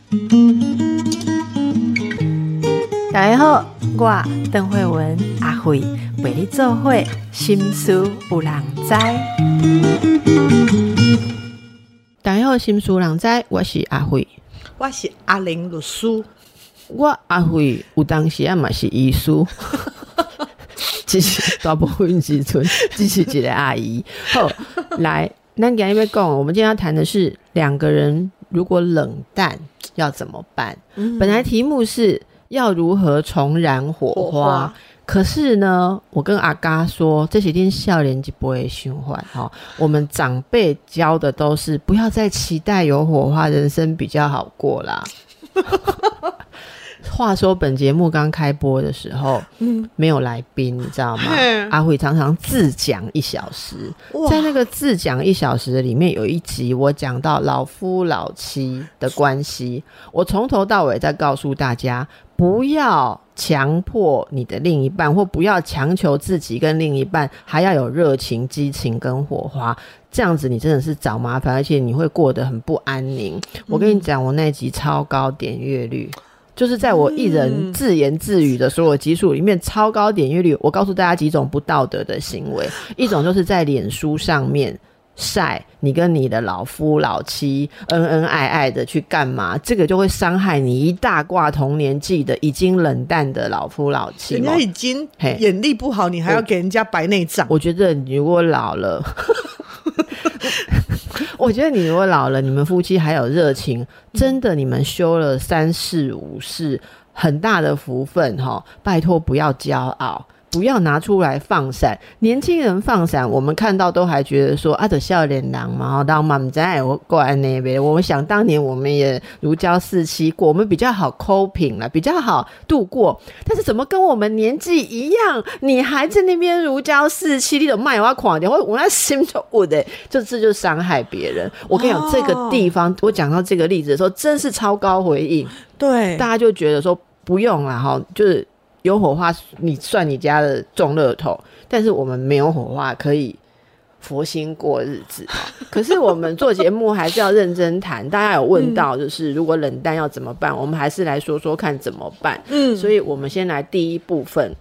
大家好，我邓惠文阿惠陪你做伙心事有人知。大家好，心事有人知，我是阿惠， 我是阿玲律师。 我阿惠有当时嘛是医师，只是大部分时阵只是一个阿姨。好，来，咱今天要讲，我们今天要谈的是两个人如果冷淡要怎么办？本来题目是要如何重燃火花，可是呢，我跟阿嘎说，这些天少年就不会循环哈。我们长辈教的都是不要再期待有火花，人生比较好过啦。话说本节目刚开播的时候，没有来宾，你知道吗？阿慧常常自讲1小时，在那个自讲1小时的里面，有一集我讲到老夫老妻的关系，我从头到尾在告诉大家，不要强迫你的另一半，或不要强求自己跟另一半还要有热情、激情跟火花，这样子你真的是找麻烦，而且你会过得很不安宁。我跟你讲，我那集超高点阅率。就是在我一人自言自语的所有集数里面超高点阅率。我告诉大家几种不道德的行为，一种就是在脸书上面晒你跟你的老夫老妻恩恩爱爱的去干嘛，这个就会伤害你一大挂同年纪的已经冷淡的老夫老妻。 人家已经眼力不好，你还要给人家白内障。 我觉得你如果老了我觉得你如果老了，你们夫妻还有热情，真的你们修了3世5世很大的福分齁，拜托不要骄傲，不要拿出来放闪。年轻人放闪，我们看到都还觉得说啊，的少年郎嘛，当妈妈在我过来那边。我们想当年我们也如胶似漆过，我们比较好 coping 啦，比较好度过。但是怎么跟我们年纪一样，你还在那边如胶似漆，你都卖我狂点，我那心就我的，这就伤害别人。我跟你讲，这个地方我讲到这个例子的时候，真是超高回应。 对， 大家就觉得说不用啦齁，就是有火花你算你家的中乐透，但是我们没有火花可以佛心过日子。可是我们做节目还是要认真谈，大家有问到就是如果冷淡要怎么办，我们还是来说说看怎么办。所以我们先来第一部分，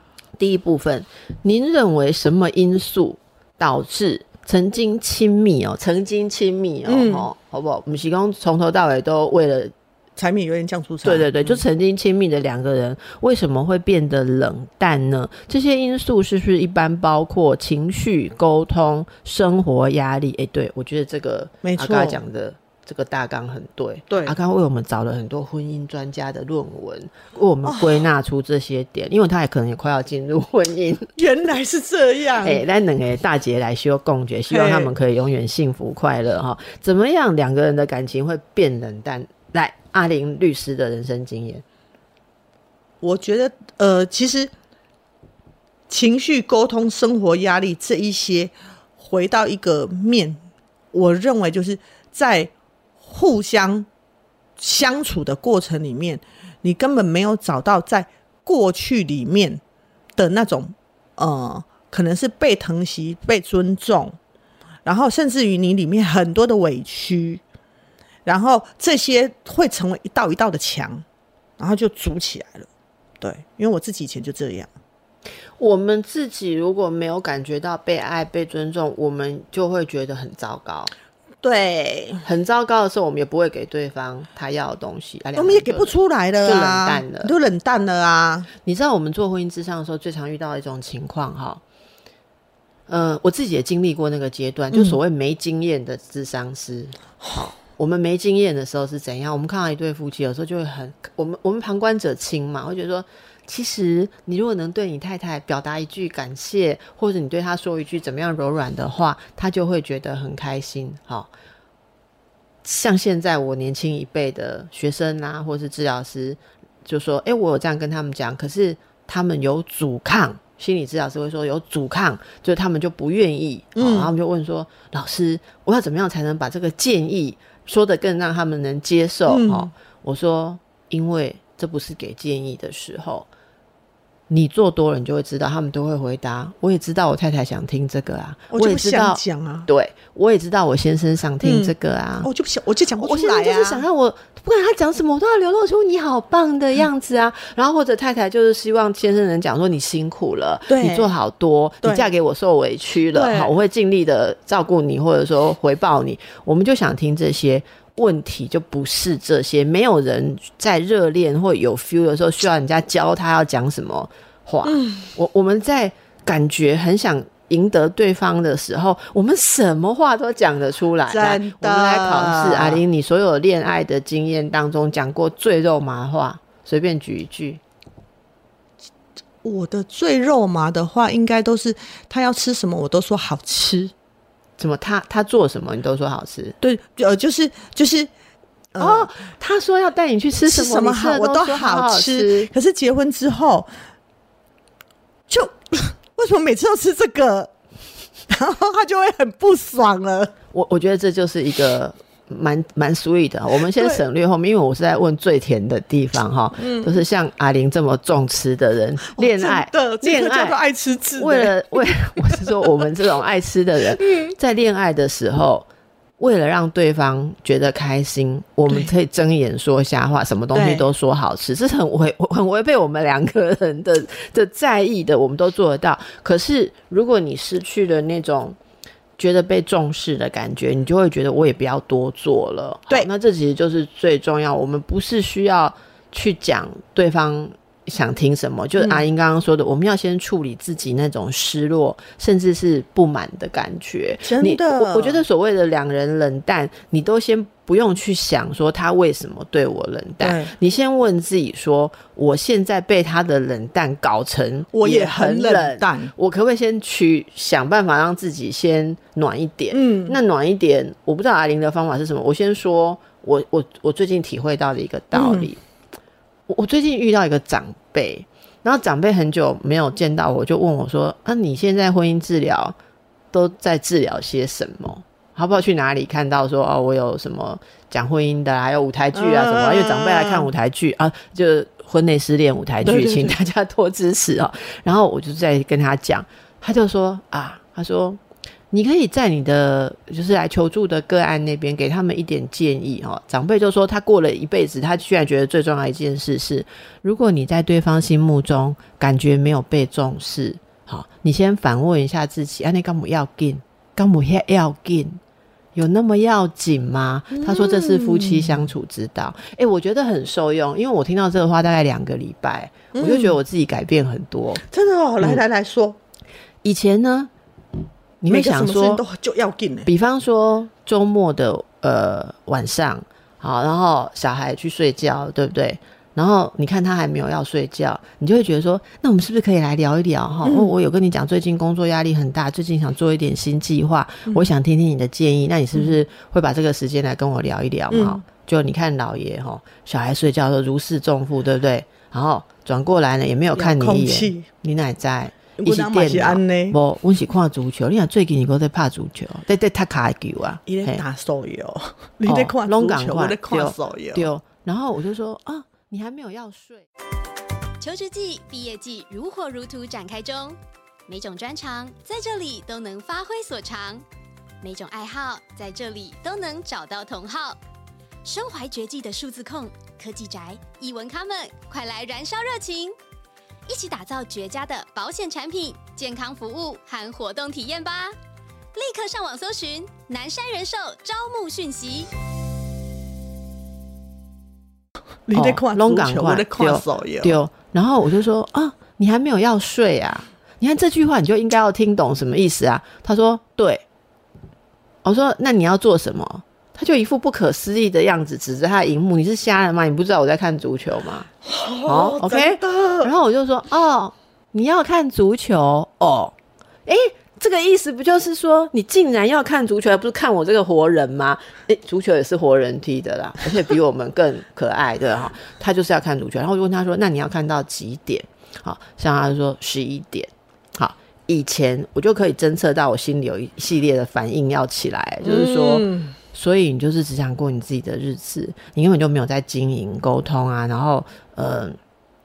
您认为什么因素导致曾经亲密哦，好不好？我们是说从头到尾都为了柴米油盐酱醋茶， 对，就曾经亲密的两个人为什么会变得冷淡呢？这些因素是不是一般包括情绪、沟通、生活压力？对，我觉得这个阿嘎讲的这个大纲很对。对，阿嘎为我们找了很多婚姻专家的论文，为我们归纳出这些点，因为他也可能也快要进入婚姻。 原来是这样。 咱两个大姐来修共决，希望他们可以永远幸福快乐哈。怎么样两个人的感情会变冷淡？来，阿玲律师的人生经验。 我觉得其实情绪沟通生活压力这一些回到一个面，我认为就是在互相相处的过程里面，你根本没有找到在过去里面的那种可能是被疼惜被尊重，然后甚至于你里面很多的委屈，然后这些会成为一道一道的墙，然后就筑起来了。对，因为我自己以前就这样。 我们自己如果没有感觉到被爱被尊重，我们就会觉得很糟糕。 对， 很糟糕的时候，我们也不会给对方他要的东西， 我们也给不出来了啊， 就冷淡了啊。 你知道我们做婚姻咨商的时候，最常遇到的一种情况哈。我自己也经历过那个阶段，就所谓没经验的咨商师。好，我们没经验的时候是怎样？我们看到一对夫妻，有时候就会我们旁观者清嘛，会觉得说，其实你如果能对你太太表达一句感谢，或者你对她说一句怎么样柔软的话，她就会觉得很开心。好，像现在我年轻一辈的学生啊，或是治疗师，就说，我有这样跟他们讲，可是他们有阻抗。心理治疗师会说有阻抗，就是他们就不愿意，然后他们就问说，老师，我要怎么样才能把这个建议说得更让他们能接受？我说，因为这不是给建议的时候， 你做多了你就会知道，他们都会回答我也知道我太太想听这个啊， 我也知道讲啊， 对，我也知道我先生想听这个啊， 我就不想，我就讲不出来啊， 我现在就是想让我不管他讲什么我都要流露出你好棒的样子啊，然后或者太太就是希望先生能讲说你辛苦了，你做好多，你嫁给我受委屈了，好，我会尽力的照顾你或者说回报你，我们就想听这些。问题就不是这些，没有人在热恋或有 feel 的时候需要人家教他要讲什么话。我们在感觉很想赢得对方的时候，我们什么话都讲得出来。来，我们来考试，阿玲，你所有恋爱的经验当中讲过最肉麻话，随便举一句。 我的最肉麻的话，应该都是他要吃什么，我都说好吃。 怎么他做什么你都说好吃？ 对，就是他说要带你去吃什么好， 我都好吃。可是结婚之后，就为什么每次都吃这个，然后他就会很不爽了。 我觉得这就是一个蛮 sweet 的。我们先省略后面，因为我是在问最甜的地方哈，都是像阿玲这么重吃的人，恋爱这个叫做爱吃字。 为了我是说我们这种爱吃的人，在恋爱的时候，为了让对方觉得开心，我们可以睁眼说瞎话，什么东西都说好吃，这是很违背我们两个人的在意的，我们都做得到。可是如果你失去了那种觉得被重视的感觉，你就会觉得我也不要多做了。对，那这其实就是最重要。我们不是需要去讲对方想听什么，就是阿英刚刚说的，我们要先处理自己那种失落甚至是不满的感觉。 真的， 我觉得所谓的两人冷淡，你都先不用去想说他为什么对我冷淡，你先问自己说，我现在被他的冷淡搞成我也很冷淡， 我可不可以先去想办法让自己先暖一点？那暖一点，我不知道阿玲的方法是什么。我先说我最近体会到的一个道理。我最近遇到一个长辈，然后长辈很久没有见到我，就问我说你现在婚姻治疗都在治疗些什么？好不好去哪里看到说我有什么讲婚姻的还有舞台剧啊什么，因为长辈来看舞台剧啊，就婚内失恋舞台剧，请大家多支持然后我就在跟他讲，他就说他说你可以在你的就是来求助的个案那边给他们一点建议长辈就说他过了一辈子，他居然觉得最重要的一件事是，如果你在对方心目中感觉没有被重视，你先反问一下自己，那干嘛要紧？干嘛要紧？有那么要紧吗？他说这是夫妻相处之道。我觉得很受用，因为我听到这个话大概2个礼拜，我就觉得我自己改变很多。 真的来说， 以前呢你会想说都就要紧比方说周末的晚上，好，然后小孩去睡觉，对不对？然后你看他还没有要睡觉，你就会觉得说，那我们是不是可以来聊一聊我有跟你讲最近工作压力很大，最近想做一点新计划，我想听听你的建议，那你是不是会把这个时间来跟我聊一聊就你看老爷小孩睡觉都如释重负，对不对？然后转过来呢也没有看你一眼，你哪在一起电脑，我是看足球，你看最近你都在打足球，在踢卡球啊， 你在打手游，你在看足球，我在看手游。 对，然后我就说你还没有要睡。 求职季、毕业季如火如荼展开中，每种专长在这里都能发挥所长，每种爱好在这里都能找到同好。身怀绝技的数字控、科技宅、艺文咖们，快来燃烧热情！一起打造绝佳的保险产品、健康服务和活动体验吧！立刻上网搜寻南山人寿招募讯息。 你在看足球，我在看手游。 对，然后我就说你还没有要睡啊？你看这句话你就应该要听懂什么意思啊？他说对。我说那你要做什么？他就一副不可思议的样子，指着他的荧幕，你是瞎了吗？你不知道我在看足球吗？OK。然后我就说你要看足球这个意思不就是说你竟然要看足球，而不是看我这个活人吗？足球也是活人踢的啦，而且比我们更可爱的他就是要看足球。然后我就问他说那你要看到几点？好，像他说11点。好，以前我就可以侦测到我心里有一系列的反应要起来，就是说所以你就是只想过你自己的日子，你根本就没有在经营沟通啊，然后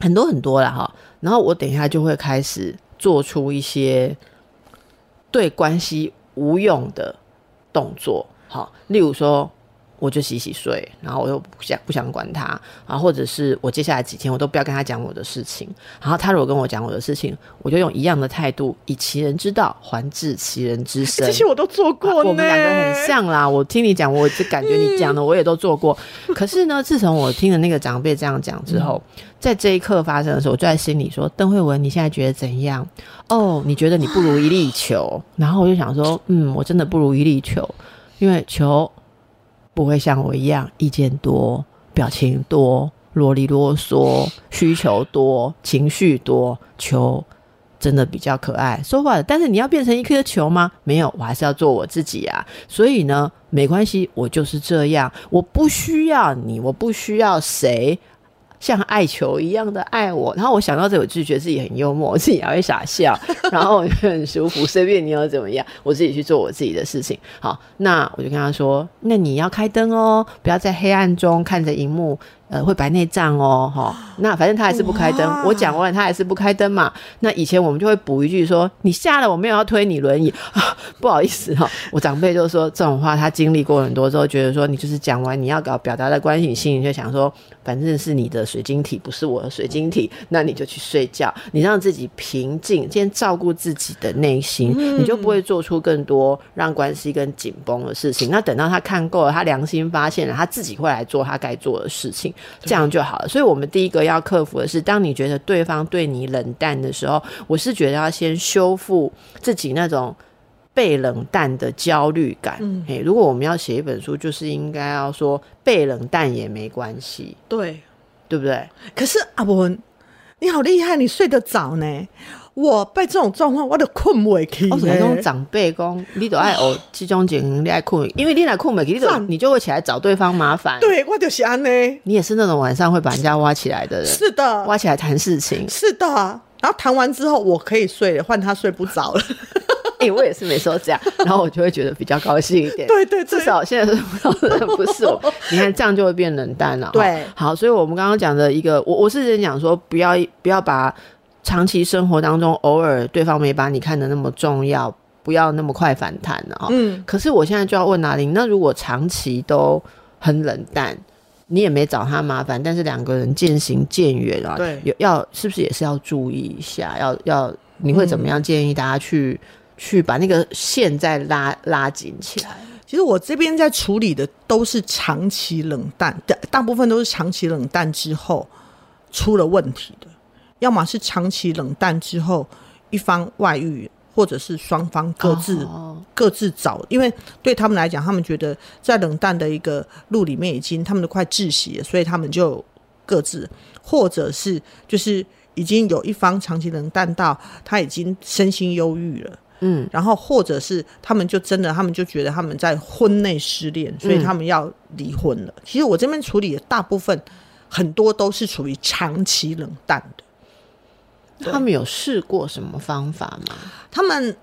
很多很多啦哈。然后我等一下就会开始做出一些对关系无用的动作，好，例如说我就洗洗睡，然后我又不想管他啊，或者是我接下来几天我都不要跟他讲我的事情，然后他如果跟我讲我的事情，我就用一样的态度，以其人之道还治其人之身。 这些我都做过呢， 我们两个很像啦。我听你讲，我就感觉你讲的我也都做过。可是呢，自从我听了那个长辈这样讲之后，在这一刻发生的时候，我就在心里说：邓慧文，你现在觉得怎样？哦，你觉得你不如一粒球。然后我就想说，我真的不如一粒球，因为球不会像我一样意见多、表情多、啰里啰嗦、需求多、情绪多。球真的比较可爱说话的，但是你要变成一颗球吗？没有，我还是要做我自己啊。所以呢，没关系，我就是这样，我不需要你，我不需要谁像爱球一样的爱我。然后我想到这，我就觉得自己很幽默，我自己还会傻笑，然后我就很舒服，随便你要怎么样，我自己去做我自己的事情。好，那我就跟他说，那你要开灯哦，不要在黑暗中看着荧幕，会白内障哦。那反正他还是不开灯，我讲完他还是不开灯嘛。那以前我们就会补一句说，你下了，我没有要推你轮椅啊，不好意思我长辈就说这种话，他经历过很多之后，觉得说你就是讲完你要表达的关系，你心里就想说，反正是你的水晶体，不是我的水晶体，那你就去睡觉，你让自己平静，先照顾自己的内心，你就不会做出更多让关系更紧绷的事情。那等到他看够了，他良心发现了，他自己会来做他该做的事情，这样就好了。所以我们第一个要克服的是，当你觉得对方对你冷淡的时候，我是觉得要先修复自己那种被冷淡的焦虑感。如果我们要写一本书，就是应该要说被冷淡也没关系，对不对？ 可是阿文，你好厉害，你睡得早呢。我被这种状况我就困不起。 我跟讲长辈讲，你就爱学这种情形，你爱困，因为你来困不起，你就会起来找对方麻烦。 对，我就是这样。 你也是那种晚上会把人家挖起来的人。是的， 挖起来谈事情。是的，然后谈完之后我可以睡了，换他睡不着了。 我也是每次都这样，然后我就会觉得比较高兴一点。 对， 至少现在睡不着的人不是我。你看这样就会变冷淡了。 对， 好，所以我们刚刚讲的一个，我是在讲说，不要把长期生活当中偶尔对方没把你看得那么重要，不要那么快反弹了。可是我现在就要问阿玲，那如果长期都很冷淡，你也没找他麻烦，但是两个人渐行渐远啊， 对， 是不是也是要注意一下？你会怎么样建议大家去把那个线再拉紧起来？ 其实我这边在处理的都是长期冷淡，大部分都是长期冷淡之后出了问题的，要么是长期冷淡之后一方外遇，或者是双方各自找，因为对他们来讲，他们觉得在冷淡的一个路里面他们都快窒息了，所以他们就各自，或者是就是已经有一方长期冷淡到他已经身心忧郁了，然后或者是他们就觉得他们在婚内失恋，所以他们要离婚了。其实我这边处理的大部分很多都是属于长期冷淡的。 他们有试过什么方法吗？ 他们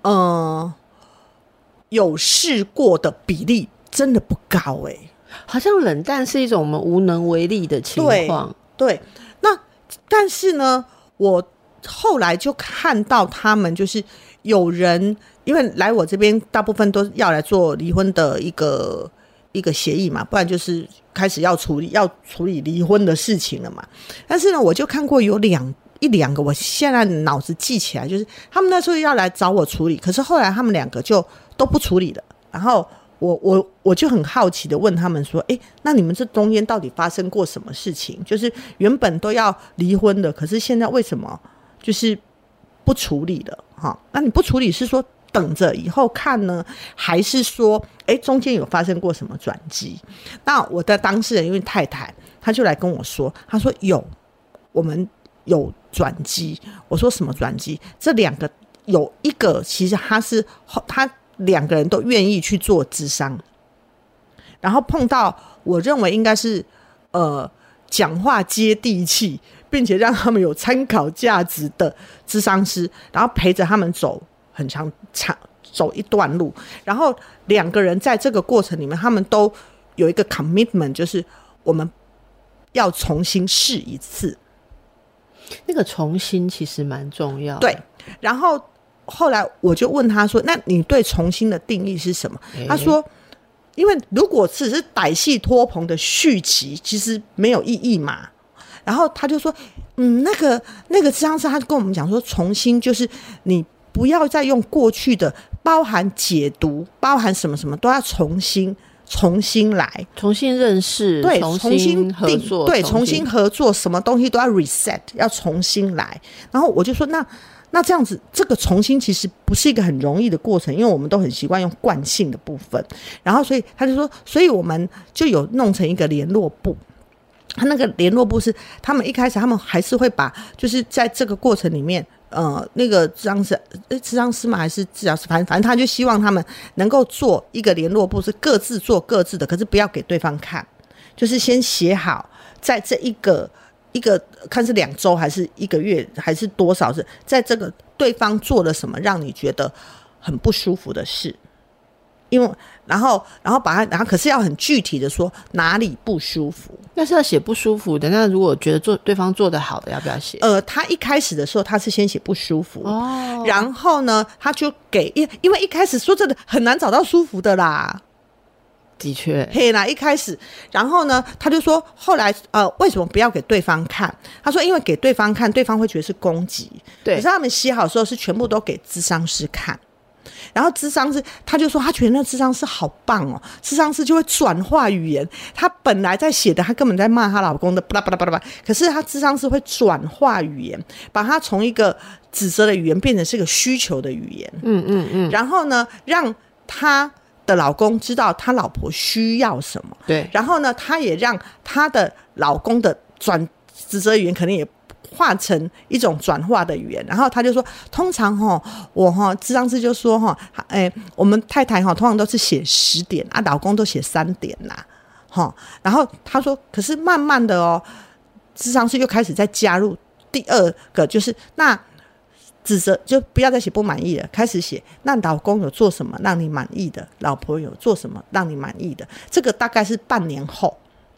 有试过的比例真的不高好像冷淡是一种我们无能为力的情况。 对，那但是呢，我后来就看到他们就是有人，因为来我这边大部分都要来做离婚的一个协议嘛，不然就是开始要处理离婚的事情了嘛。但是呢，我就看过有一两个，我现在脑子记起来，就是他们那时候要来找我处理，可是后来他们两个就都不处理了。然后我就很好奇的问他们说，那你们这中间到底发生过什么事情？就是原本都要离婚的，可是现在为什么就是不处理了？那你不处理是说等着以后看呢，还是说中间有发生过什么转机？那我的当事人因为太太，他就来跟我说，他说我们有转机。我说什么转机？这两个有一个其实他两个人都愿意去做咨商，然后碰到我认为应该是讲话接地气，并且让他们有参考价值的咨商师，然后陪着他们走很长走一段路，然后两个人在这个过程里面，他们都有一个 commitment， 就是我们要重新试一次。 那个重新其实蛮重要的。 对，然后后来我就问他说：“那你对重新的定义是什么？”他说：“因为如果只是歹戏拖棚的续集，其实没有意义嘛。”然后他就说：“那个咨商师他跟我们讲说，重新就是你不要再用过去的，包含解读，包含什么什么都要重新来， 重新认识， 对， 重新合作， 对，重新合作，什么东西都要 reset， 要重新来。”然后我就说：“那这样子，这个重新其实不是一个很容易的过程，因为我们都很习惯用惯性的部分。然后所以他就说，所以我们就有弄成一个联络部。”他那个联络部是他们一开始他们还是会把就是在这个过程里面那个咨商师嘛还是治疗师，反正他就希望他们能够做一个联络部，是各自做各自的，可是不要给对方看，就是先写好在这一个看是2周还是1个月还是多少，是在这个对方做了什么让你觉得很不舒服的事，因为然后把它，然后可是要很具体的说哪里不舒服。 那是要写不舒服的。那如果觉得对方做得好的，要不要写？ 他一开始的时候他是先写不舒服，然后呢他就给，因为一开始说真的很难找到舒服的啦。 的确， 嘿啦，一开始，然后呢，他就说，后来为什么不要给对方看？他说，因为给对方看，对方会觉得是攻击。 对， 可是他们写好的时候是全部都给咨商师看。然后咨商师他就说他觉得那咨商师好棒哦，咨商师就会转化语言，他本来在写的他根本在骂他老公的巴拉巴拉巴拉巴拉，可是他咨商师会转化语言，把他从一个指责的语言变成是一个需求的语言。然后呢让他的老公知道他老婆需要什么， 对， 然后呢他也让他的老公的指责语言可能也化成一种转化的语言。然后他就说，通常我咨商师就说我们太太通常都是写10点啊，老公都写3点啦。然后他说，可是慢慢的咨商师又开始再加入第二个，就是那指责就不要再写不满意了，开始写那老公有做什么让你满意的，老婆有做什么让你满意的。这个大概是半年后。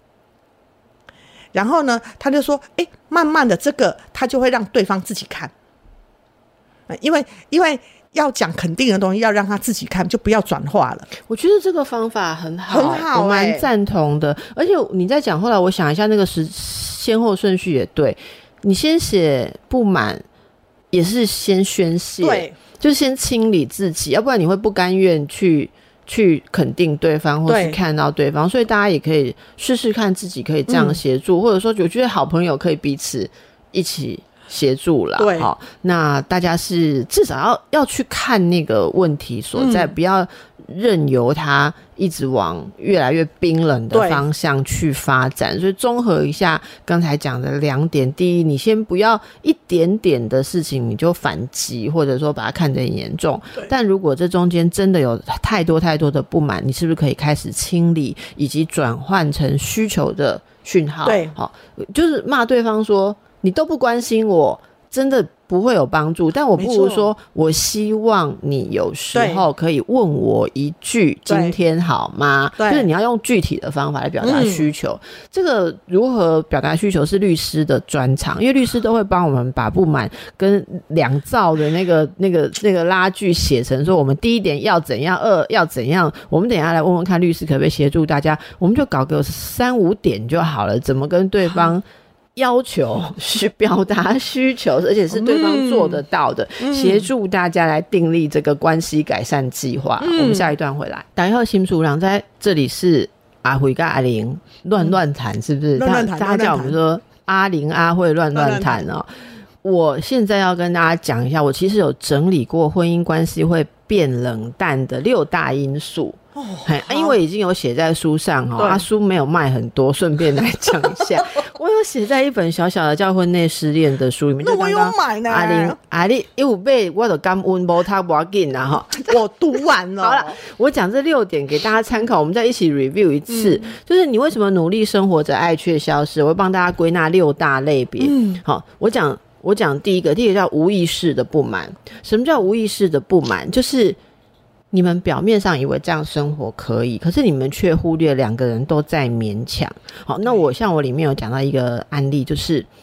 然后呢他就说慢慢的这个他就会让对方自己看，因为要讲肯定的东西要让他自己看，就不要转化了。 我觉得这个方法很好， 很好， 我蛮赞同的。而且你在讲，后来我想一下那个先后顺序也对，你先写不满也是先宣泄，对，就先清理自己，要不然你会不甘愿去肯定对方或是看到对方，所以大家也可以试试看自己可以这样协助，或者说我觉得好朋友可以彼此一起协助啦。对，那大家是至少要去看那个问题所在，不要任由它一直往越来越冰冷的方向去发展。所以综合一下刚才讲的2点，第一，你先不要一点点的事情你就反击，或者说把它看得很严重，但如果这中间真的有太多太多的不满，你是不是可以开始清理以及转换成需求的讯号？对，就是骂对方说你都不关心我，真的不会有帮助，但我不如说我希望你有时候可以问我一句今天好吗？就是你要用具体的方法来表达需求。这个如何表达需求是律师的专长，因为律师都会帮我们把不满跟2造的那个拉锯写成说我们第1点要怎样，2要怎样。我们等一下来问问看律师可不可以协助大家，我们就搞个3、5点就好了，怎么跟对方要求去表达需求，而且是对方做得到的，协助大家来订立这个关系改善计划。我们下一段回来。大家好，新主长在这里是阿慧跟阿玲乱谈，是不是？大家叫我们说阿玲阿慧乱谈哦。我现在要跟大家讲一下，我其实有整理过婚姻关系会变冷淡的6大因素。因为已经有写在书上书没有卖很多，顺便来讲一下。我有写在一本小小的叫婚内失恋的书里面。 那我有买呢。 阿玲有买我就感恩没他不要紧啦我读完了。 好了，我讲这6点给大家参考，我们再一起 review 一次。就是你为什么努力生活着爱却消失，我会帮大家归纳6大类别。好，我讲第一个叫无意识的不满。什么叫无意识的不满？就是你们表面上以为这样生活可以，可是你们却忽略2个人都在勉强。好，那我里面有讲到一个案例，就是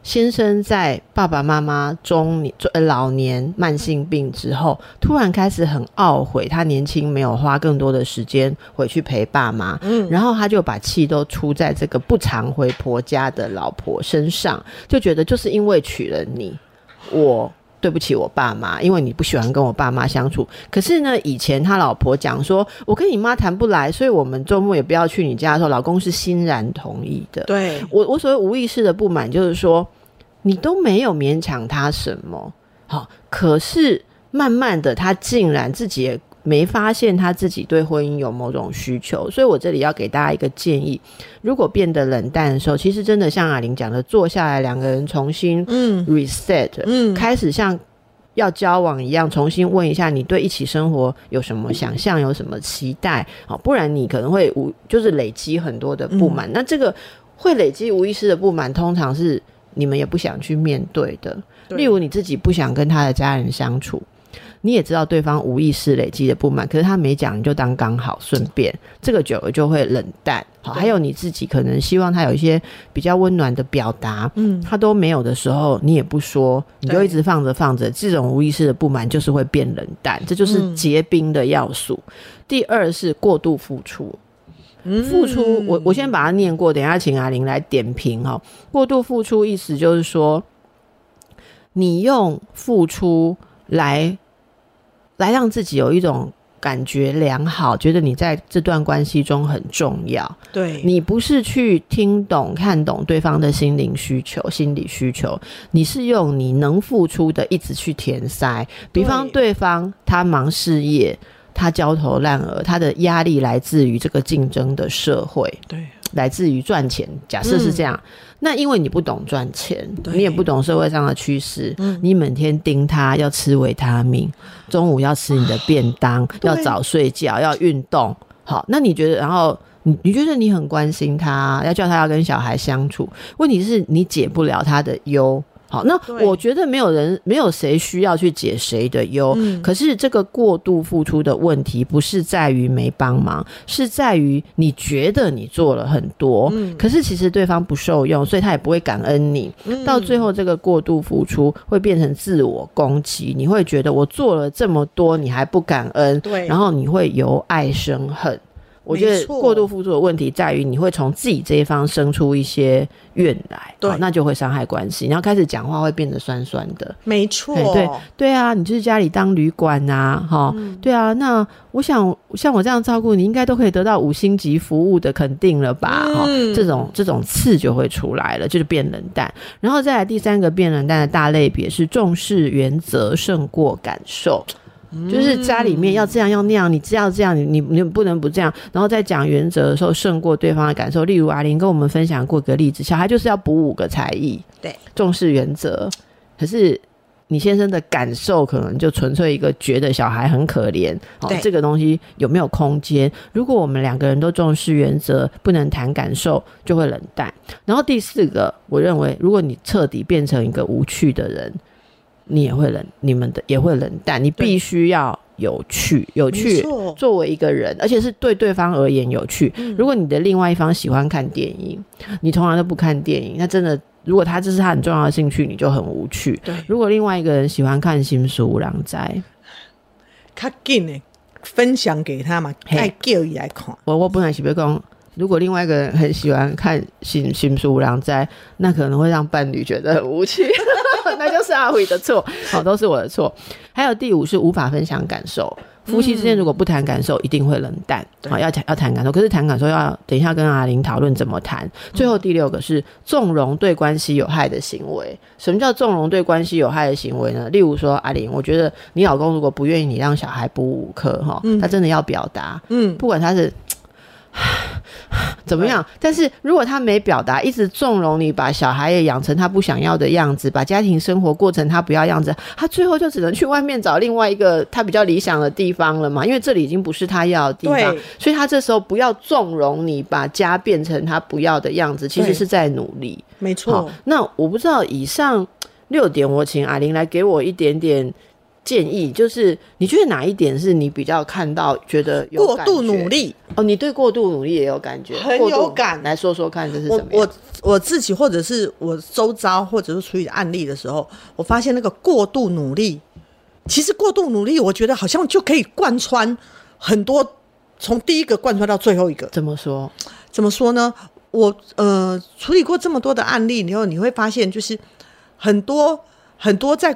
先生在爸爸妈妈老年慢性病之后，突然开始很懊悔，他年轻没有花更多的时间回去陪爸妈，然后他就把气都出在这个不常回婆家的老婆身上，就觉得就是因为娶了你，我对不起我爸妈，因为你不喜欢跟我爸妈相处。可是呢，以前他老婆讲说我跟你妈谈不来，所以我们周末也不要去你家的时候，老公是欣然同意的。 对， 我所谓无意识的不满就是说你都没有勉强他什么，好，可是慢慢的他竟然自己也没发现他自己对婚姻有某种需求。所以我这里要给大家一个建议，如果变得冷淡的时候，其实真的像阿玲讲的，坐下来两个人重新 reset，开始像要交往一样，重新问一下你对一起生活有什么想象，有什么期待，不然你可能会就是累积很多的不满，那这个会累积无意识的不满，通常是你们也不想去面对的。例如你自己不想跟他的家人相处，你也知道对方无意识累积的不满，可是他没讲，你就当刚好顺便，这个久了就会冷淡。好，还有你自己可能希望他有一些比较温暖的表达，他都没有的时候你也不说，你就一直放着放着，这种无意识的不满就是会变冷淡，这就是结冰的要素。第二是过度付出。付出，我先把它念过，等一下请阿玲来点评。过度付出意思就是说，你用付出来让自己有一种感觉良好，觉得你在这段关系中很重要。 对， 你不是去听懂看懂对方的心理需求，你是用你能付出的一直去填塞。比方对方他忙事业，他焦头烂额，他的压力来自于这个竞争的社会， 对， 来自于赚钱，假设是这样，那因为你不懂赚钱，你也不懂社会上的趋势，你每天盯他要吃维他命，中午要吃你的便当，要早睡觉，要运动，好，那你觉得，然后你觉得你很关心他，要叫他要跟小孩相处，问题是你解不了他的忧。好，那我觉得没有谁需要去解谁的忧，可是这个过度付出的问题不是在于没帮忙，是在于你觉得你做了很多，可是其实对方不受用，所以他也不会感恩你，到最后这个过度付出会变成自我攻击，你会觉得我做了这么多你还不感恩，对，然后你会由爱生恨。我觉得过度付出的问题在于你会从自己这一方生出一些怨来，对，那就会伤害关系，然后开始讲话会变得酸酸的。 没错， 对啊，你就是家里当旅馆啊，对啊，那我想像我这样照顾你，应该都可以得到5星级服务的肯定了吧？这种刺就会出来了，就是变冷淡。然后再来第3个变冷淡的大类别是重视原则胜过感受。就是家里面要这样要那样，你只要这样，你不能不这样，然后在讲原则的时候胜过对方的感受。例如阿玲跟我们分享过一个例子，小孩就是要补5个才艺，对，重视原则，可是你先生的感受可能就纯粹一个觉得小孩很可怜，这个东西有没有空间？如果我们2个人都重视原则，不能谈感受，就会冷淡。然后第4个，我认为如果你彻底变成一个无趣的人，你也会也会冷淡，你必须要有趣作为一个人，而且是对对方而言有趣。如果你的另外一方喜欢看电影，你从来都不看电影，那真的如果这是他很重要的兴趣，你就很无趣。对，如果另外一个人喜欢看新书人知较紧的分享给他嘛，再叫他来看。 我本来是要说，如果另外一个人很喜欢看新书人知，那可能会让伴侣觉得很无趣那就是阿辉的错，都是我的错。还有第5是无法分享感受，夫妻之间如果不谈感受一定会冷淡，要谈感受，可是谈感受要等一下跟阿玲讨论怎么谈。最后第6个是纵容对关系有害的行为。什么叫纵容对关系有害的行为呢？例如说阿玲，我觉得你老公如果不愿意你让小孩补5课，他真的要表达，不管他是怎么样，但是如果他没表达，一直纵容你，把小孩也养成他不想要的样子，把家庭生活过成他不要样子，他最后就只能去外面找另外一个他比较理想的地方了嘛，因为这里已经不是他要的地方，所以他这时候不要纵容你把家变成他不要的样子，其实是在努力。没错。那我不知道以上6点，我请阿玲来给我一点点建议，就是你觉得哪一点是你比较看到觉得有过度努力？ 哦，你对过度努力也有感觉， 很有感。 来说说看，这是什么样？ 我自己或者是我周遭或者是处理案例的时候，我发现那个过度努力，其实过度努力，我觉得好像就可以贯穿很多，从第一个贯穿到最后一个。 怎么说？ 怎么说呢？我处理过这么多的案例以后，你会发现就是很多在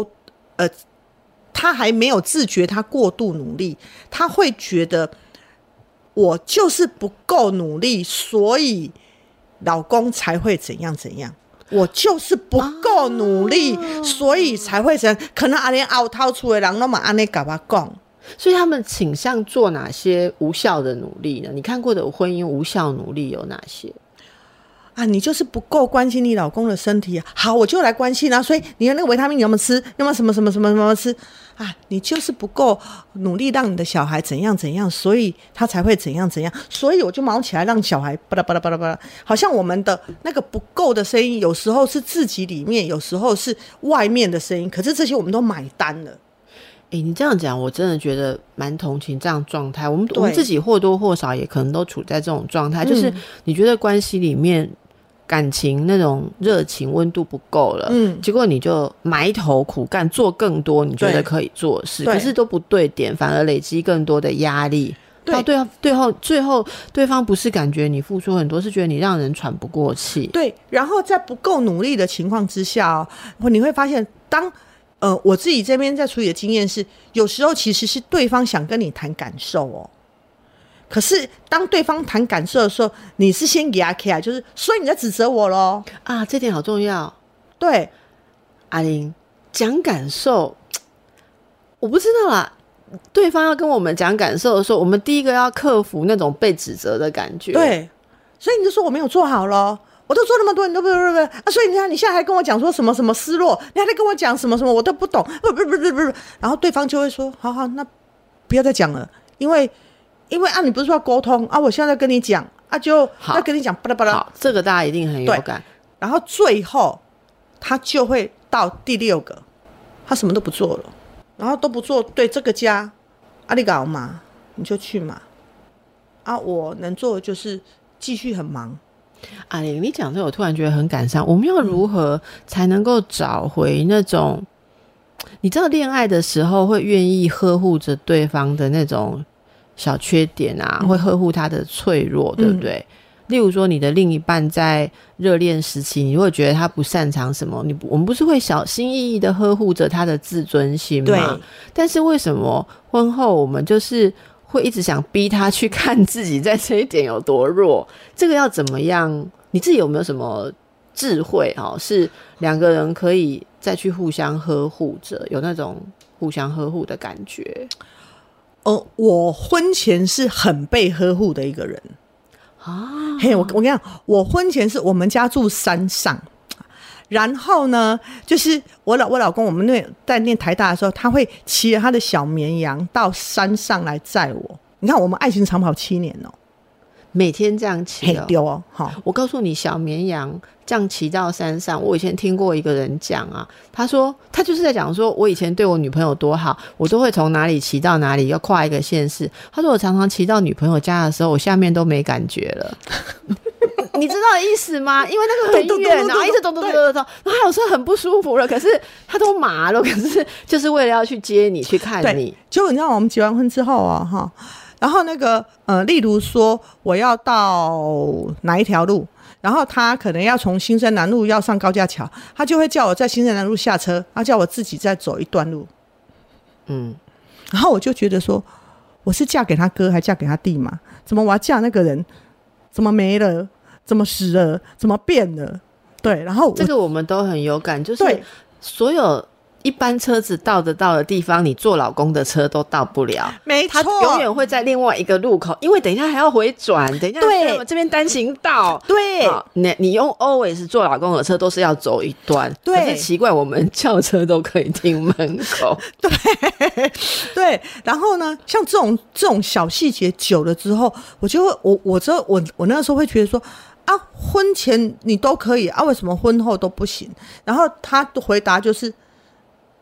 他还没有自觉他过度努力，他会觉得我就是不够努力，所以老公才会怎样怎样。我就是不够努力，所以才会怎样。可能连凹掏出的人都嘛安尼跟我讲。 所以他们倾向做哪些无效的努力呢？你看过的婚姻无效努力有哪些？ 啊，你就是不够关心你老公的身体啊。好，我就来关心啊。所以你的那个维他命你有没有吃？有没有什么吃啊？你就是不够努力让你的小孩怎样怎样，所以他才会怎样怎样。所以我就忙起来让小孩巴拉巴拉巴拉巴拉。好像我们的那个不够的声音，有时候是自己里面，有时候是外面的声音。可是这些我们都买单了。 你这样讲，我真的觉得蛮同情这样状态。我们自己或多或少也可能都处在这种状态，就是你觉得关系里面感情那种热情温度不够了，结果你就埋头苦干做更多你觉得可以做的事，可是都不对点，反而累积更多的压力。最后对方不是感觉你付出很多，是觉得你让人喘不过气。 对，然后在不够努力的情况之下你会发现当我自己这边在处理的经验是，有时候其实是对方想跟你谈感受可是当对方谈感受的时候，你是先给他起来，就是所以你在指责我咯啊，这点好重要。 对， 阿玲讲感受，我不知道啦。对方要跟我们讲感受的时候，我们第一个要克服那种被指责的感觉。 对，所以你就说我没有做好咯，我都做那么多，你都不所以你看你现在还跟我讲说什么什么失落，你还在跟我讲什么什么我都不懂，不，然后对方就会说好，那不要再讲了，因为你不是说要沟通我现在在跟你讲就要跟你讲巴拉巴拉。 好，这个大家一定很有感。 然后最后他就会到第6个，他什么都不做了，然后都不做对这个家你搞嘛，你就去嘛我能做的就是继续很忙。 阿玲，你讲这我突然觉得很感伤。我们要如何才能够找回那种你知道恋爱的时候会愿意呵护着对方的那种小缺点会呵护他的脆弱，对不对？例如说你的另一半在热恋时期，你会觉得他不擅长什么，我们不是会小心翼翼的呵护着他的自尊心吗？ 对。 但是为什么婚后我们就是会一直想逼他去看自己在这一点有多弱？这个要怎么样？你自己有没有什么智慧是两个人可以再去互相呵护着，有那种互相呵护的感觉？ 我婚前是很被呵护的一个人我跟你讲，我婚前是我们家住山上，然后呢，就是我老公，我们在念台大的时候，他会骑着他的小绵羊到山上来载我。你看，我们爱情长跑7年每天这样骑丢好， 我告诉你，小绵羊这样骑到山上，我以前听过一个人讲他说他就是在讲说，我以前对我女朋友多好，我都会从哪里骑到哪里，要跨一个县市。他说我常常骑到女朋友家的时候，我下面都没感觉了。你知道意思吗？因为那个很远，然后一直咚，然后他有时候很不舒服了，可是他都麻了，可是就是为了要去接你，去看你。 就你知道我们结完婚之后然后那个例如说我要到哪一条路，然后他可能要从新生南路要上高架桥，他就会叫我在新生南路下车，他叫我自己再走一段路。然后我就觉得说，我是嫁给他哥还嫁给他弟嘛？怎么我要嫁那个人？怎么没了？怎么死了？怎么变了？对，然后这个我们都很有感，就是所有一般车子到得到的地方，你坐老公的车都到不了。 没错， 他永远会在另外一个路口，因为等一下还要回转，等一下对这边单行道。 对， 你用 always 坐老公的车都是要走一段。 对， 可是奇怪，我们轿车都可以停门口。 对，然后呢，像这种小细节久了之后，我就会我那个时候会觉得说。婚前你都可以为什么婚后都不行？然后他的回答就是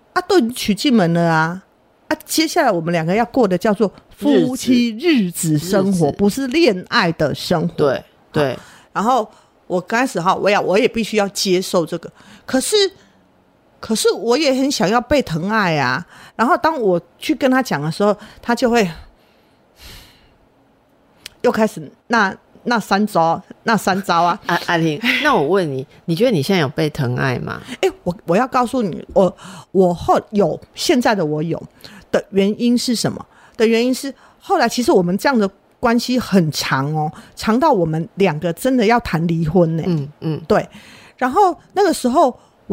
都已经娶进门了啊，接下来我们两个要过的叫做夫妻日子生活，不是恋爱的生活。 对对。 然后我刚开始我也必须要接受这个，可是我也很想要被疼爱啊。然后当我去跟他讲的时候，他就会又开始那三招啊。 阿玲，那我问你，你觉得你现在有被疼爱吗？ 我要告诉你，现在的我有的原因是什么？的原因是后来其实我们这样的关系很长哦，长到我们两个真的要谈离婚呢。对。然后那个时候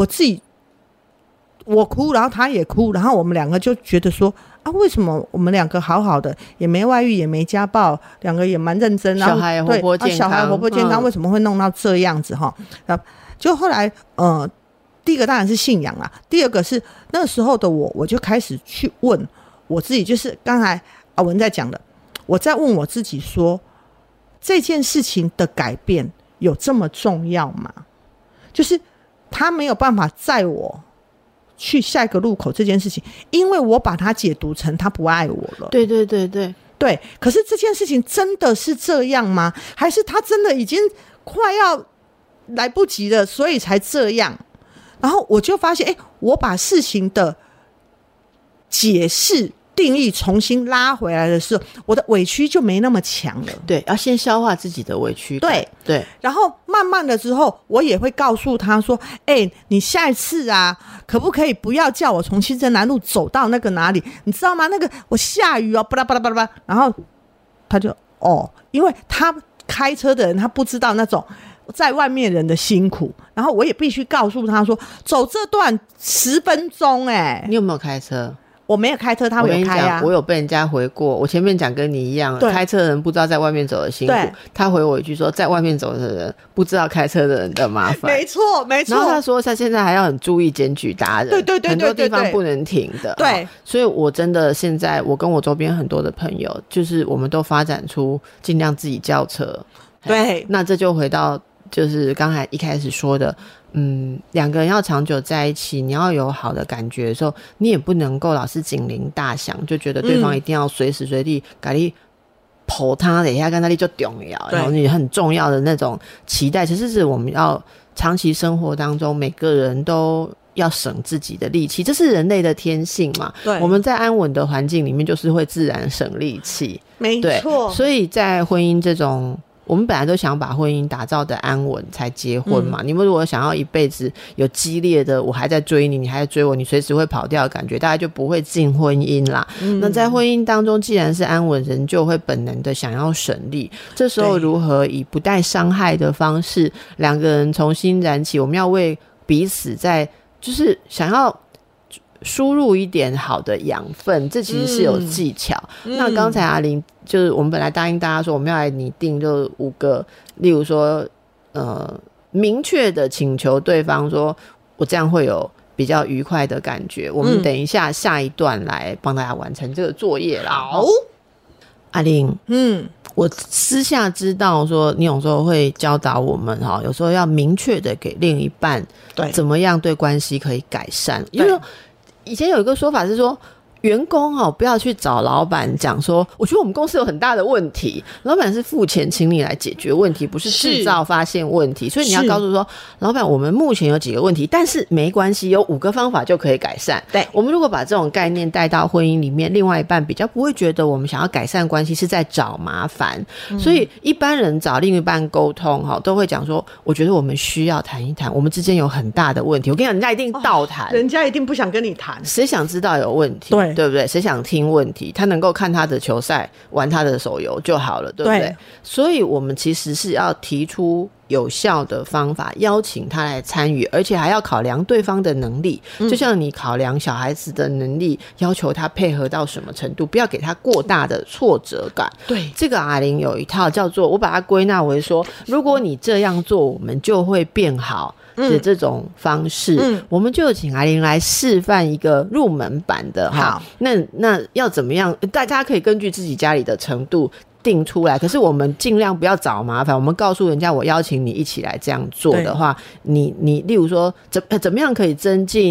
我哭，然后他也哭，然后我们两个就觉得说为什么我们两个好好的，也没外遇，也没家暴，两个也蛮认真，然后小孩也活泼健康， 小孩活泼健康，为什么会弄到这样子哈？就后来第一个当然是信仰啦，第二个是那个时候的我就开始去问我自己，就是刚才阿文在讲的，我在问我自己说，这件事情的改变有这么重要吗？就是他没有办法载我去下一个路口这件事情，因为我把它解读成他不爱我了。 对对对对对，可是这件事情真的是这样吗？还是他真的已经快要来不及了，所以才这样？然后我就发现我把事情的解释定义重新拉回来的时候，我的委屈就没那么强了。 对，要先消化自己的委屈感。对， 然后慢慢的之后，我也会告诉他说你下一次啊，可不可以不要叫我从新生南路走到那个哪里，你知道吗？那个我下雨巴拉巴拉巴拉，然后他就因为他开车的人他不知道那种在外面人的辛苦，然后我也必须告诉他说，走这段10分钟。你有没有开车？ 我没有开车，他没有开啊。 我有被人家回过，我前面讲跟你一样，开车的人不知道在外面走的辛苦，他回我一句说，在外面走的人不知道开车的人的麻烦。 没错没错。 然后他说他现在还要很注意检举达人，对，很多地方不能停的。 对， 所以我真的现在我跟我周边很多的朋友，就是我们都发展出尽量自己叫车。 对， 那这就回到就是刚才一开始说的，两个人要长久在一起，你要有好的感觉的时候，你也不能够老是警铃大响，就觉得对方一定要随时随地给你抱他的一下，跟他就重要，然后你很重要的那种期待，其实是我们要长期生活当中每个人都要省自己的力气，这是人类的天性嘛。对，我们在安稳的环境里面就是会自然省力气， 没错。 所以在婚姻这种，我们本来都想把婚姻打造的安稳才结婚嘛，你们如果想要一辈子有激烈的我还在追你，你还在追我，你随时会跑掉的感觉，大家就不会进婚姻啦。那在婚姻当中既然是安稳，人就会本能的想要省力，这时候如何以不带伤害的方式两个人重新燃起，我们要为彼此在就是想要输入一点好的养分，这其实是有技巧。那刚才阿玲就是我们本来答应大家说我们要来拟定就5个，例如说明确的请求对方说我这样会有比较愉快的感觉，我们等一下下一段来帮大家完成这个作业啦。好，阿玲，我私下知道说你有时候会教导我们有时候要明确的给另一半怎么样对关系可以改善，因为以前有一个说法是说员工不要去找老板讲说我觉得我们公司有很大的问题，老板是付钱请你来解决问题，不是制造发现问题，所以你要告诉说老板我们目前有几个问题，但是没关系，有5个方法就可以改善。对，我们如果把这种概念带到婚姻里面，另外一半比较不会觉得我们想要改善关系是在找麻烦，所以一般人找另一半沟通都会讲说我觉得我们需要谈一谈，我们之间有很大的问题。我跟你讲，人家一定倒谈， 人家一定不想跟你谈， 谁想知道有问题？对不对？谁想听问题？他能够看他的球赛，玩他的手游就好了，对不对？所以我们其实是要提出有效的方法，邀请他来参与，而且还要考量对方的能力，就像你考量小孩子的能力，要求他配合到什么程度，不要给他过大的挫折感。对，这个阿玲有一套叫做，我把它归纳为说，如果你这样做我们就会变好的这种方式，我们就请阿玲来示范一个入门版的。好，那要怎么样？大家可以根据自己家里的程度定出来，可是我们尽量不要找麻烦，我们告诉人家我邀请你一起来这样做的话，你例如说怎么样可以增进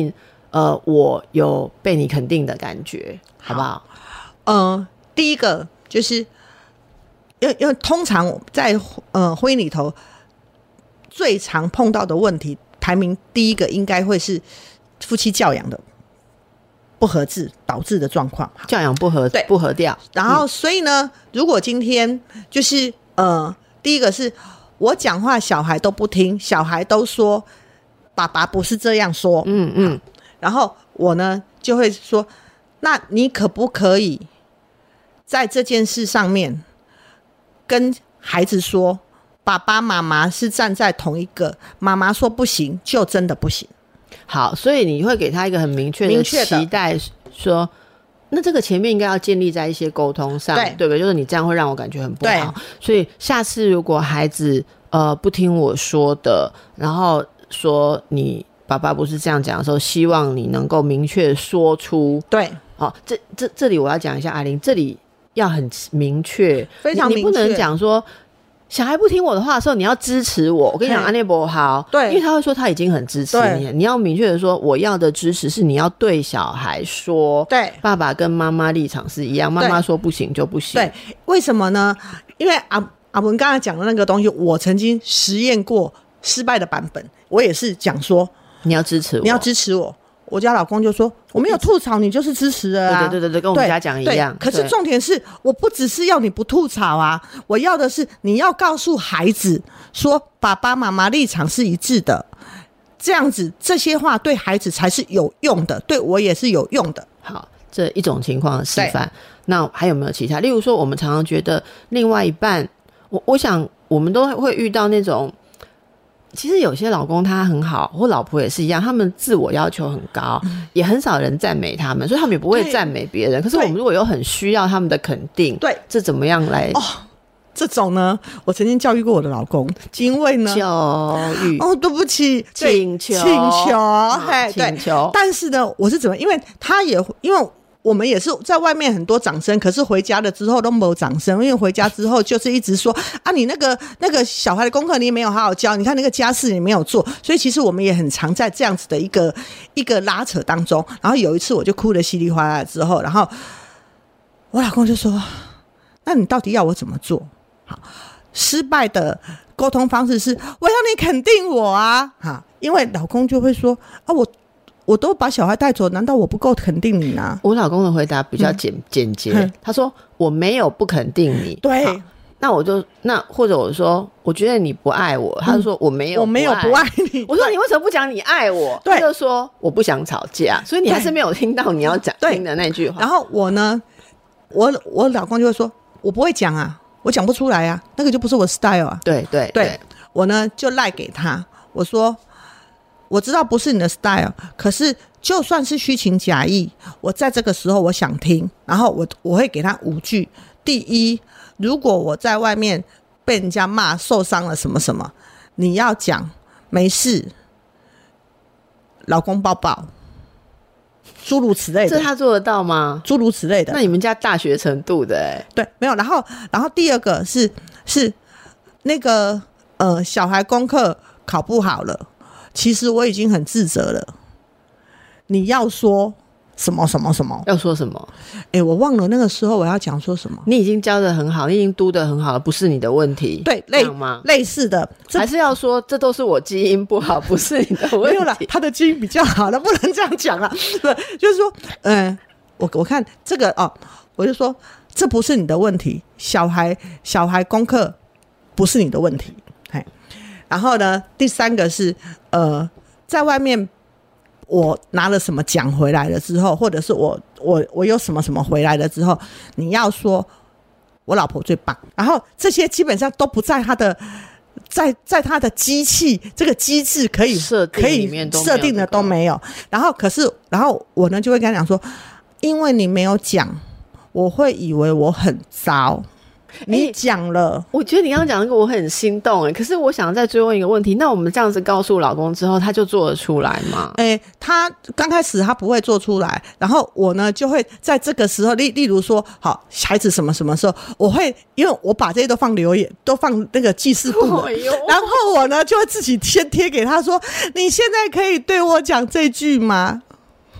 我有被你肯定的感觉，好不好？ 第一个就是因为通常在婚姻里头最常碰到的问题，排名第一个应该会是夫妻教养的不合致导致的状况， 教养不合调。 然后所以呢，如果今天就是第一个是我讲话小孩都不听，小孩都说爸爸不是这样说，然后我呢就会说，那你可不可以在这件事上面跟孩子说，爸爸妈妈是站在同一个，妈妈说不行就真的不行。 好，所以你会给他一个很明确的期待，说那这个前面应该要建立在一些沟通上，对不对？就是你这样会让我感觉很不好，所以下次如果孩子不听我说的，然后说你爸爸不是这样讲的时候，希望你能够明确说出。 对， 这里我要讲一下，阿玲，这里要很明确， 非常明确， 你不能讲说小孩不听我的话的时候，你要支持我。我跟你讲，安内伯好， 对， 因为他会说他已经很支持你，你要明确的说，我要的支持是你要对小孩说， 对， 爸爸跟妈妈立场是一样，妈妈说不行就不行。 对，为什么呢？因为阿文刚才讲的那个东西，我曾经实验过失败的版本，我也是讲说你要支持我， 你要支持我。我家老公就说我没有吐槽你就是支持了啊， 对，跟我们家讲一样。 可是重点是我不只是要你不吐槽啊，我要的是你要告诉孩子说爸爸妈妈立场是一致的，这样子这些话对孩子才是有用的，对我也是有用的。 好，这一种情况的示范。那还有没有其他？例如说我们常常觉得另外一半，我想我们都会遇到那种，其实有些老公他很好，或老婆也是一样，他们自我要求很高，也很少人赞美他们，所以他们也不会赞美别人。可是我们如果有很需要他们的肯定，对，这怎么样来？ 这种呢，我曾经教育过我的老公，因为呢， 教育对不起，请求，但是呢，我是怎么？因为他也因为。我们也是在外面很多掌声，可是回家了之后都没有掌声，因为回家之后就是一直说啊，你那个小孩的功课你也没有好好教，你看那个家事你没有做，所以其实我们也很常在这样子的一个拉扯当中。然后有一次我就哭得稀里哗啦之后，然后我老公就说：“那你到底要我怎么做？”好，失败的沟通方式是我要你肯定我啊，因为老公就会说啊，我都把小孩带走，难道我不够肯定你呢？ 我老公的回答比较简洁，他说我没有不肯定你。 对， 那或者我说我觉得你不爱我，他就说我没有不爱你。 我说你为什么不讲你爱我？他就说我不想吵架，所以你还是没有听到你要讲听的那句话。 然后我呢，我老公就会说我不会讲啊，我讲不出来啊，那个就不是我 style 啊。 对， 我呢就赖给他，我说。我知道不是你的 style， 可是就算是虚情假意，我在这个时候我想听，然后我会给他5句。第一，如果我在外面被人家骂受伤了什么什么，你要讲没事，老公抱抱，诸如此类的。 这他做得到吗？ 诸如此类的。 那你们家大学程度的对，没有。然后第二个是那个小孩功课考不好了。其实我已经很自责了，你要说什么什么什么？ 要说什么？ 我忘了那个时候我要讲说什么。 你已经教得很好，你已经督得很好了，不是你的问题。 对，类似的， 还是要说这都是我基因不好，不是你的问题。没有啦， 他的基因比较好了，不能这样讲啊。对，就是说，我看这个我就说这不是你的问题，小孩功课不是你的问题。然后呢，第三个是在外面我拿了什么奖回来了之后，或者是我有什么什么回来了之后，你要说我老婆最棒。然后这些基本上都不在他的在他的机器这个机制可以设定的都没有。然后我呢就会跟他讲说，因为你没有讲，我会以为我很糟。你讲了， 我觉得你刚刚讲那个我很心动可是我想再追问一个问题，那我们这样子告诉老公之后，他就做得出来吗？ 他刚开始他不会做出来，然后我呢就会在这个时候，例如说，好，孩子什么什么时候，我会因为我把这些都放留言，都放那个记事簿了，然后我呢就会自己先贴给他说，你现在可以对我讲这句吗？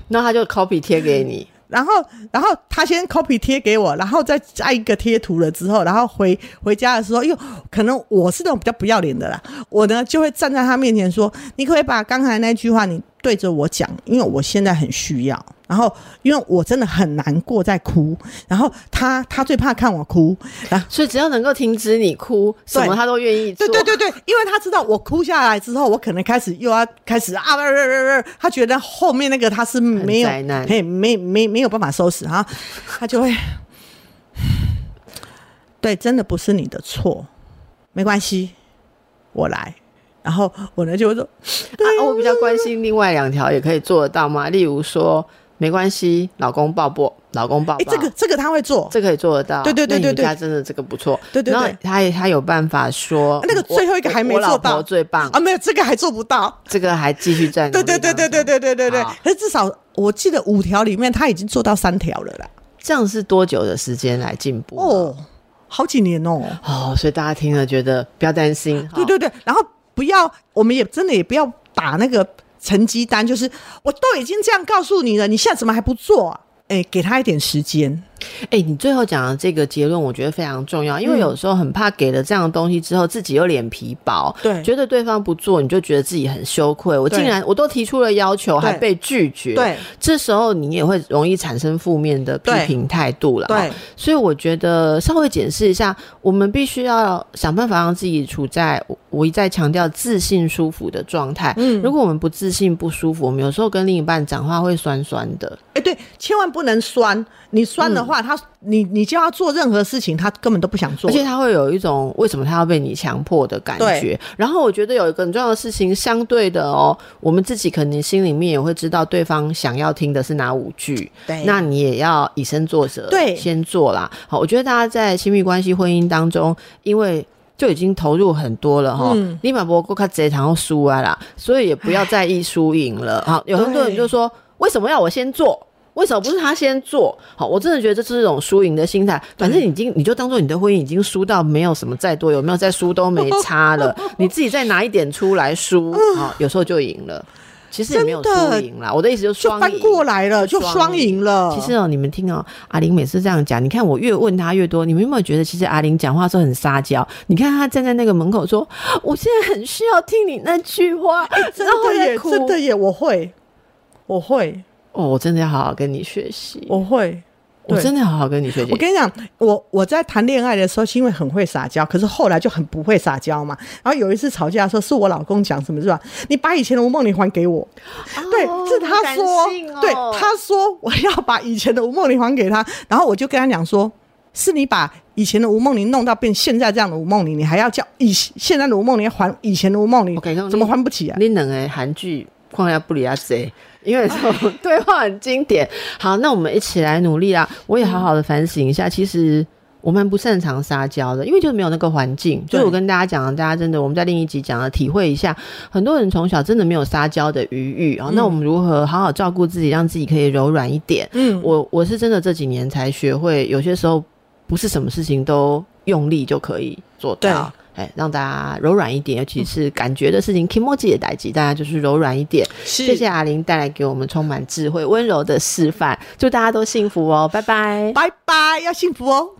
然后他就 copy 贴给你。 然后他先 copy 贴给我，然后再加一个贴图了之后，然后回家的时候，因为可能我是那种比较不要脸的啦，我呢就会站在他面前说，你可不可以把刚才那句话你对着我讲，因为我现在很需要。然后因为我真的很难过在哭，然后他最怕看我哭， 所以只要能够停止你哭，什么他都愿意做。 对，因为他知道我哭下来之后，我可能又要开始他觉得后面那个他是没有没有办法收拾哈，他就会对，真的不是你的错，没关系，我来。然后我呢就会说， 我比较关心另外2条也可以做得到吗？例如说。没关系，老公抱抱。 这个他会做， 这个可以做得到。 对， 那你们家真的这个不错。 对。 然后他有办法说， 那个最后一个还没做到， 我老婆最棒啊，没有这个还做不到， 这个还继续在努力。 对。可是至少我记得5条里面他已经做到3条了啦。 这样是多久的时间来进步？ 哦，好几年哦。 所以大家听了觉得不要担心。 对，然后我们也真的也不要打那个成绩单，就是我都已经这样告诉你了，你现在怎么还不做啊？给他一点时间。 你最后讲的这个结论我觉得非常重要，因为有时候很怕给了这样的东西之后自己又脸皮薄， 对， 觉得对方不做你就觉得自己很羞愧，我竟然我都提出了要求还被拒绝， 对， 这时候你也会容易产生负面的批评态度了。 对， 所以我觉得稍微检视一下，我们必须要想办法让自己处在我一再强调自信舒服的状态。如果我们不自信不舒服，我们有时候跟另一半讲话会酸酸的。 对，千万不能酸，你酸的话你叫他做任何事情他根本都不想做， 而且他会有一种为什么他要被你强迫的感觉。然后我觉得有一个很重要的事情，相对的我们自己可能心里面也会知道对方想要听的是哪5句， 对， 那你也要以身作则， 对， 先做啦。好，我觉得大家在亲密关系婚姻当中，因为就已经投入很多了你嘛不够看这场输啊啦，所以也不要在意输赢了。好，有很多人就说为什么要我先做？为什么不是他先做？好，我真的觉得这是一种输赢的心态。反正你就当做你的婚姻已经输到没有什么再多，有没有再输都没差了。你自己再拿一点出来输，有时候就赢了。其实也没有输赢啦，我的意思就是双赢， 就翻过来了，就双赢了。 其实你们听阿玲每次这样讲，你看我越问他越多，你们有没有觉得其实阿玲讲话的时候很撒娇？你看他站在那个门口说：“我现在很需要听你那句话。” 真的耶，我会。 我真的要好好跟你学习。我真的要好好跟你学习。 我跟你讲，我在谈恋爱的时候是因为很会撒娇，可是后来就很不会撒娇嘛。然后有一次吵架的时候，是我老公讲什么是吧？你把以前的吴梦玲还给我。对，是他说，对，他说我要把以前的吴梦玲还给他。然后我就跟他讲说，是你把以前的吴梦玲弄到变现在这样的吴梦玲，你还要叫现在的吴梦玲还以前的吴梦玲，怎么还不起啊？ 你两个韩剧看下不离啊谁？因为这种对话很经典。好，那我们一起来努力啦！我也好好的反省一下，其实我们不擅长撒娇的，因为就是没有那个环境。就是我跟大家讲的，大家真的我们在另一集讲的，体会一下，很多人从小真的没有撒娇的余裕那我们如何好好照顾自己，让自己可以柔软一点？我是真的这几年才学会，有些时候不是什么事情都用力就可以做到。让大家柔软一点，尤其是感觉的事情 kimoji 的代际，大家就是柔软一点。谢谢阿玲带来给我们充满智慧温柔的示范，祝大家都幸福拜拜， 拜拜，要幸福